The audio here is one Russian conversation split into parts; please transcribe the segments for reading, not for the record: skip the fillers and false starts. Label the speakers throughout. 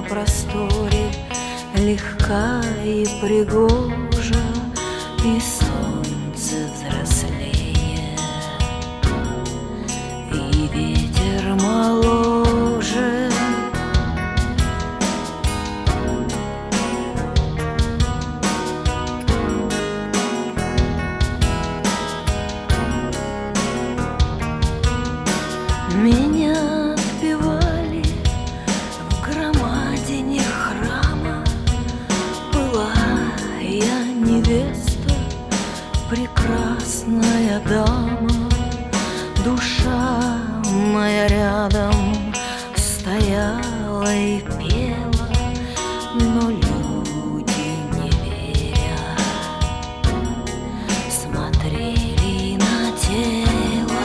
Speaker 1: просторе, легка и пригожа, и солнце взрослее, и ветер моложе. Меня отпевали в громадине храма. Была я невеста, прекрасная дама. Душа моя рядом стояла и пела, но люди, не веря, смотрели на тело.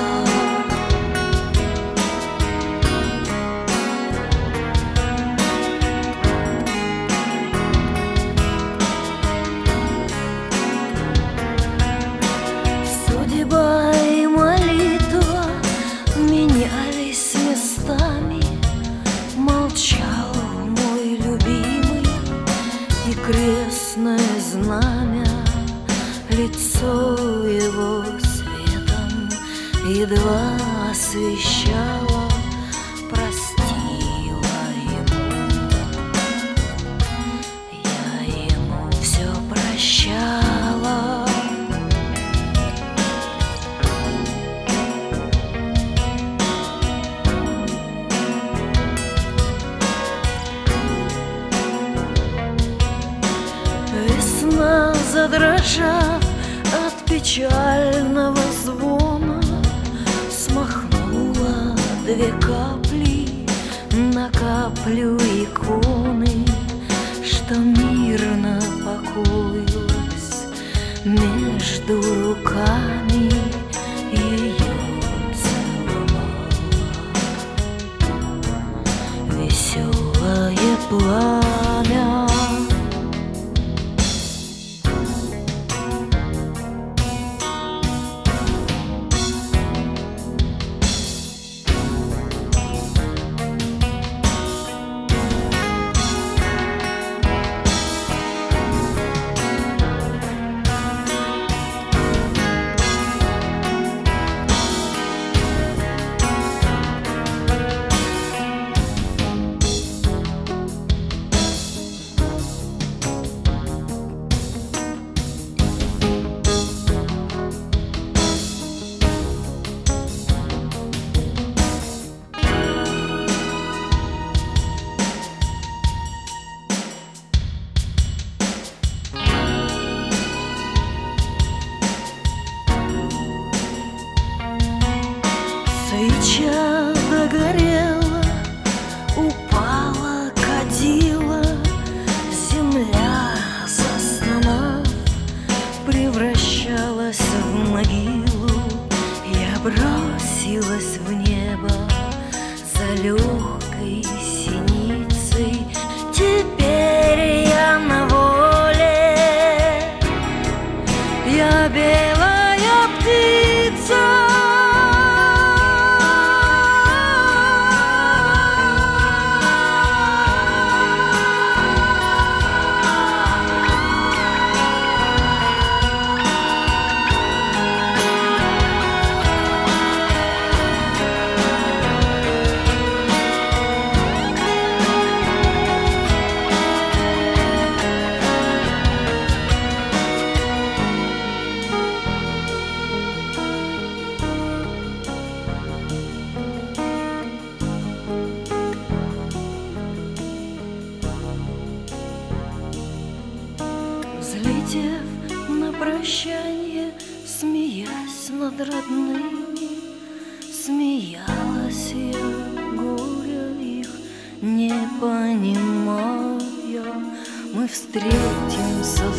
Speaker 1: Судьба и молитва менялись местами. Молчал мой любимый, и крестное знамя лицо его светом едва освещало. Простила ему, я ему все прощала. Весна, задрожав от печального звона, смахнула две капли на каплю иконы, что мирно покоилась между руками. Ее целовало веселое пламя. Свеча догорела, упала, кадила, земля, застонав, превращалась в могилу. Я бросилась в небо за легкой синицей. Теперь я на воле, я белая птица. Взлетев на прощанье, смеясь над родными, смеялась я, горя их не понимая. Мы встретимся